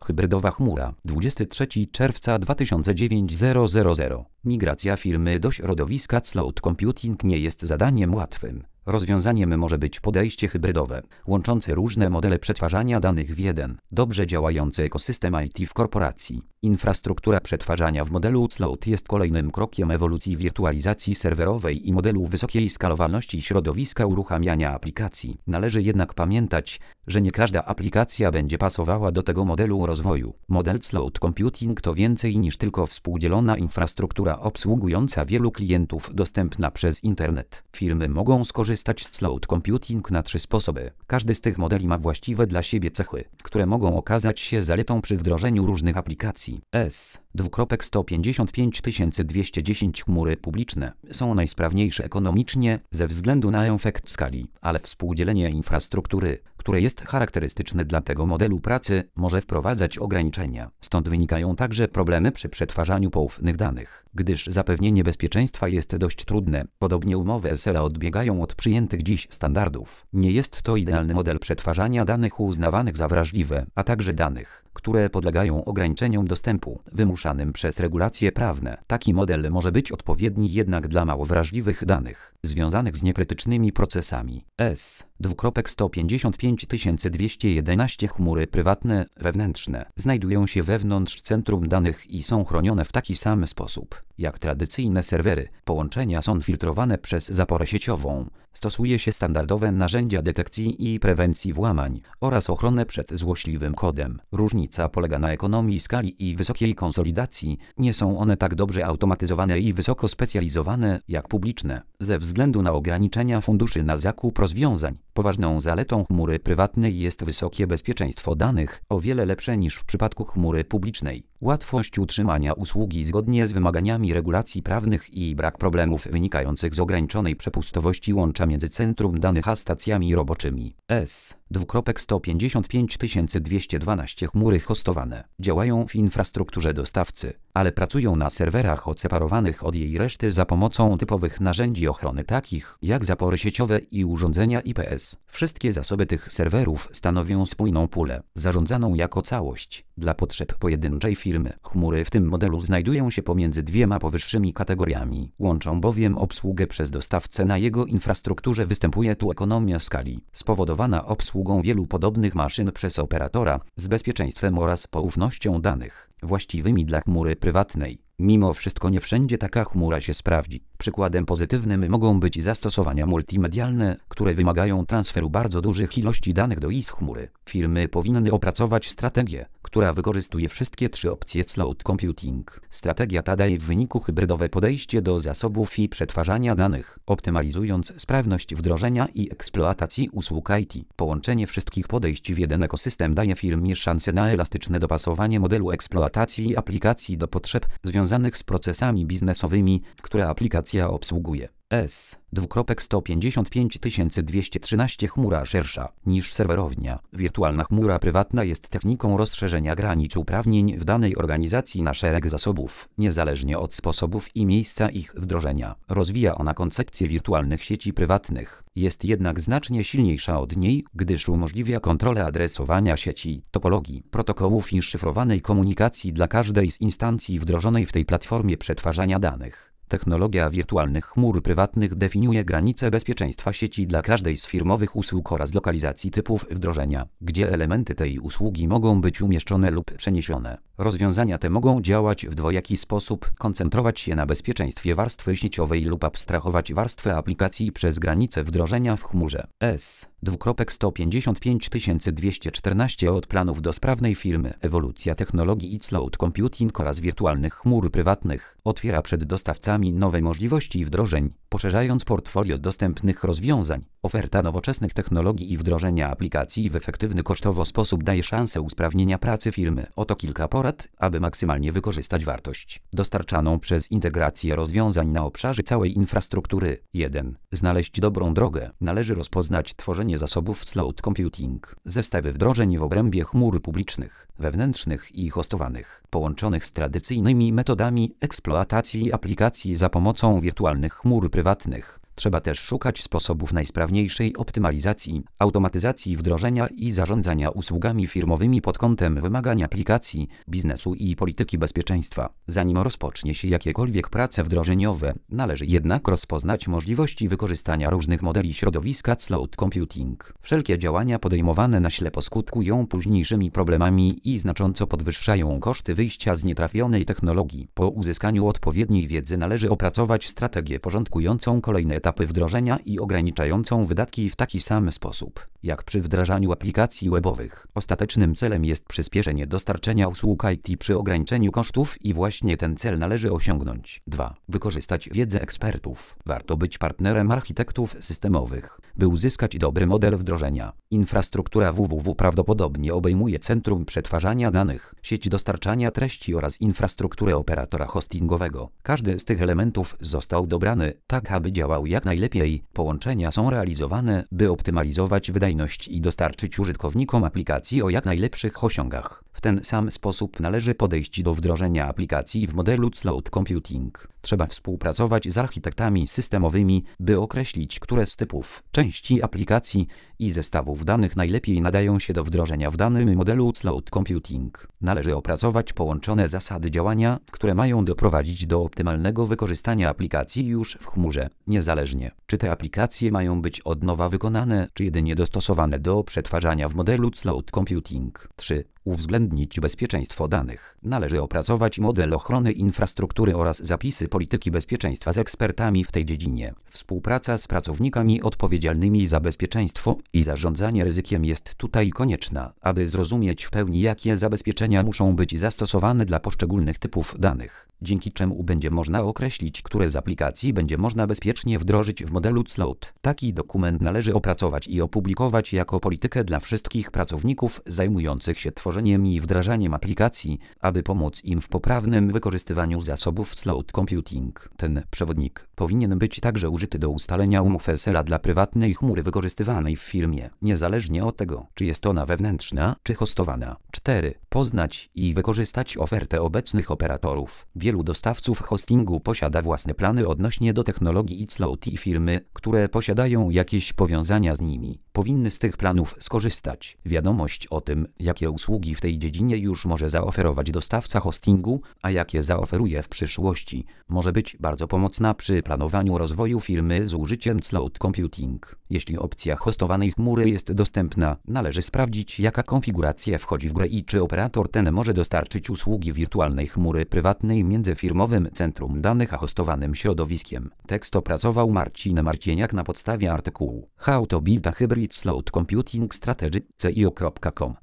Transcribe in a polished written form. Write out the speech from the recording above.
Hybrydowa chmura. 23 czerwca 2009 Migracja firmy do środowiska cloud computing nie jest zadaniem łatwym. Rozwiązaniem może być podejście hybrydowe, łączące różne modele przetwarzania danych w jeden, dobrze działający ekosystem IT w korporacji. Infrastruktura przetwarzania w modelu cloud jest kolejnym krokiem ewolucji wirtualizacji serwerowej i modelu wysokiej skalowalności środowiska uruchamiania aplikacji. Należy jednak pamiętać, że nie każda aplikacja będzie pasowała do tego modelu rozwoju. Model cloud computing to więcej niż tylko współdzielona infrastruktura obsługująca wielu klientów dostępna przez internet. Firmy mogą skorzystać z cloud computing na 3 sposoby. Każdy z tych modeli ma właściwe dla siebie cechy, które mogą okazać się zaletą przy wdrożeniu różnych aplikacji. S. 155210 Chmury publiczne są najsprawniejsze ekonomicznie ze względu na efekt skali, ale współdzielenie infrastruktury, które jest charakterystyczne dla tego modelu pracy, może wprowadzać ograniczenia. Stąd wynikają także problemy przy przetwarzaniu poufnych danych, gdyż zapewnienie bezpieczeństwa jest dość trudne. Podobnie umowy SLA odbiegają od przyjętych dziś standardów. Nie jest to idealny model przetwarzania danych uznawanych za wrażliwe, a także danych, które podlegają ograniczeniom dostępu wymuszanym przez regulacje prawne. Taki model może być odpowiedni jednak dla mało wrażliwych danych, związanych z niekrytycznymi procesami. S. 155211 Chmury prywatne, wewnętrzne znajdują się wewnątrz centrum danych i są chronione w taki sam sposób jak tradycyjne serwery. Połączenia są filtrowane przez zaporę sieciową. Stosuje się standardowe narzędzia detekcji i prewencji włamań oraz ochronę przed złośliwym kodem. Różnica polega na ekonomii skali i wysokiej konsolidacji. Nie są one tak dobrze automatyzowane i wysoko specjalizowane jak publiczne, ze względu na ograniczenia funduszy na zakup rozwiązań. Poważną zaletą chmury prywatnej jest wysokie bezpieczeństwo danych, o wiele lepsze niż w przypadku chmury publicznej. Łatwość utrzymania usługi zgodnie z wymaganiami regulacji prawnych i brak problemów wynikających z ograniczonej przepustowości łącza między centrum danych a stacjami roboczymi. S. 155212 Chmury hostowane działają w infrastrukturze dostawcy, ale pracują na serwerach odseparowanych od jej reszty za pomocą typowych narzędzi ochrony takich jak zapory sieciowe i urządzenia IPS. Wszystkie zasoby tych serwerów stanowią spójną pulę, zarządzaną jako całość. Dla potrzeb pojedynczej firmy chmury w tym modelu znajdują się pomiędzy dwiema powyższymi kategoriami. Łączą bowiem obsługę przez dostawcę na jego infrastrukturze. Występuje tu ekonomia skali, spowodowana obsługą wielu podobnych maszyn przez operatora, z bezpieczeństwem oraz poufnością danych, właściwymi dla chmury prywatnej. Mimo wszystko nie wszędzie taka chmura się sprawdzi. Przykładem pozytywnym mogą być zastosowania multimedialne, które wymagają transferu bardzo dużych ilości danych do ich chmury. Firmy powinny opracować strategię, która wykorzystuje wszystkie 3 opcje cloud computing. Strategia ta daje w wyniku hybrydowe podejście do zasobów i przetwarzania danych, optymalizując sprawność wdrożenia i eksploatacji usług IT. Połączenie wszystkich podejść w jeden ekosystem daje firmie szansę na elastyczne dopasowanie modelu eksploatacji aplikacji do potrzeb związanych z procesami biznesowymi, które aplikacja obsługuje. S. 155213 Chmura szersza niż serwerownia. Wirtualna chmura prywatna jest techniką rozszerzenia granic uprawnień w danej organizacji na szereg zasobów, niezależnie od sposobów i miejsca ich wdrożenia. Rozwija ona koncepcję wirtualnych sieci prywatnych. Jest jednak znacznie silniejsza od niej, gdyż umożliwia kontrolę adresowania sieci, topologii, protokołów i szyfrowanej komunikacji dla każdej z instancji wdrożonej w tej platformie przetwarzania danych. Technologia wirtualnych chmur prywatnych definiuje granice bezpieczeństwa sieci dla każdej z firmowych usług oraz lokalizacji typów wdrożenia, gdzie elementy tej usługi mogą być umieszczone lub przeniesione. Rozwiązania te mogą działać w dwojaki sposób: koncentrować się na bezpieczeństwie warstwy sieciowej lub abstrahować warstwę aplikacji przez granice wdrożenia w chmurze. S. 155214 Od planów do sprawnej firmy. Ewolucja technologii i cloud computing oraz wirtualnych chmur prywatnych otwiera przed dostawcami nowe możliwości wdrożeń, poszerzając portfolio dostępnych rozwiązań. Oferta nowoczesnych technologii i wdrożenia aplikacji w efektywny kosztowo sposób daje szansę usprawnienia pracy firmy. Oto kilka porad, aby maksymalnie wykorzystać wartość dostarczaną przez integrację rozwiązań na obszarze całej infrastruktury. 1. Znaleźć dobrą drogę. Należy rozpoznać tworzenie zasobów cloud computing. Zestawy wdrożeń w obrębie chmur publicznych, wewnętrznych i hostowanych, połączonych z tradycyjnymi metodami eksploatacji aplikacji za pomocą wirtualnych chmur prywatnych. Trzeba też szukać sposobów najsprawniejszej optymalizacji, automatyzacji wdrożenia i zarządzania usługami firmowymi pod kątem wymagań aplikacji, biznesu i polityki bezpieczeństwa. Zanim rozpocznie się jakiekolwiek prace wdrożeniowe, należy jednak rozpoznać możliwości wykorzystania różnych modeli środowiska cloud computing. Wszelkie działania podejmowane na ślepo skutkują późniejszymi problemami i znacząco podwyższają koszty wyjścia z nietrafionej technologii. Po uzyskaniu odpowiedniej wiedzy należy opracować strategię porządkującą kolejne etapy wdrożenia i ograniczającą wydatki w taki sam sposób, jak przy wdrażaniu aplikacji webowych. Ostatecznym celem jest przyspieszenie dostarczenia usług IT przy ograniczeniu kosztów i właśnie ten cel należy osiągnąć. 2. Wykorzystać wiedzę ekspertów. Warto być partnerem architektów systemowych, by uzyskać dobry model wdrożenia. Infrastruktura www prawdopodobnie obejmuje centrum przetwarzania danych, sieć dostarczania treści oraz infrastrukturę operatora hostingowego. Każdy z tych elementów został dobrany tak, aby działał jak najlepiej. Połączenia są realizowane, by optymalizować wydajność i dostarczyć użytkownikom aplikacji o jak najlepszych osiągach. W ten sam sposób należy podejść do wdrożenia aplikacji w modelu cloud computing. Trzeba współpracować z architektami systemowymi, by określić, które z typów, części aplikacji i zestawów danych najlepiej nadają się do wdrożenia w danym modelu cloud computing. Należy opracować połączone zasady działania, które mają doprowadzić do optymalnego wykorzystania aplikacji już w chmurze, niezależnie, czy te aplikacje mają być od nowa wykonane, czy jedynie dostosowane do przetwarzania w modelu cloud computing. 3. Uwzględnić bezpieczeństwo danych. Należy opracować model ochrony infrastruktury oraz zapisy polityki bezpieczeństwa z ekspertami w tej dziedzinie. Współpraca z pracownikami odpowiedzialnymi za bezpieczeństwo i zarządzanie ryzykiem jest tutaj konieczna, aby zrozumieć w pełni, jakie zabezpieczenia muszą być zastosowane dla poszczególnych typów danych, dzięki czemu będzie można określić, które z aplikacji będzie można bezpiecznie wdrożyć w modelu cloud. Taki dokument należy opracować i opublikować jako politykę dla wszystkich pracowników zajmujących się tworzeniem i wdrażaniem aplikacji, aby pomóc im w poprawnym wykorzystywaniu zasobów cloud computing. Ten przewodnik powinien być także użyty do ustalenia umów SLA dla prywatnej chmury wykorzystywanej w firmie, niezależnie od tego, czy jest ona wewnętrzna, czy hostowana. 4. Poznać i wykorzystać ofertę obecnych operatorów. Wielu dostawców hostingu posiada własne plany odnośnie do technologii i cloud i firmy, które posiadają jakieś powiązania z nimi, powinny z tych planów skorzystać. Wiadomość o tym, jakie usługi w tej dziedzinie już może zaoferować dostawca hostingu, a jakie zaoferuje w przyszłości, może być bardzo pomocna przy planowaniu rozwoju firmy z użyciem cloud computing. Jeśli opcja hostowanej chmury jest dostępna, należy sprawdzić, jaka konfiguracja wchodzi w grę i czy operator ten może dostarczyć usługi wirtualnej chmury prywatnej między firmowym centrum danych a hostowanym środowiskiem. Tekst opracował Marcin Marcieniak na podstawie artykułu How to build a hybrid cloud computing strategy.cio.com.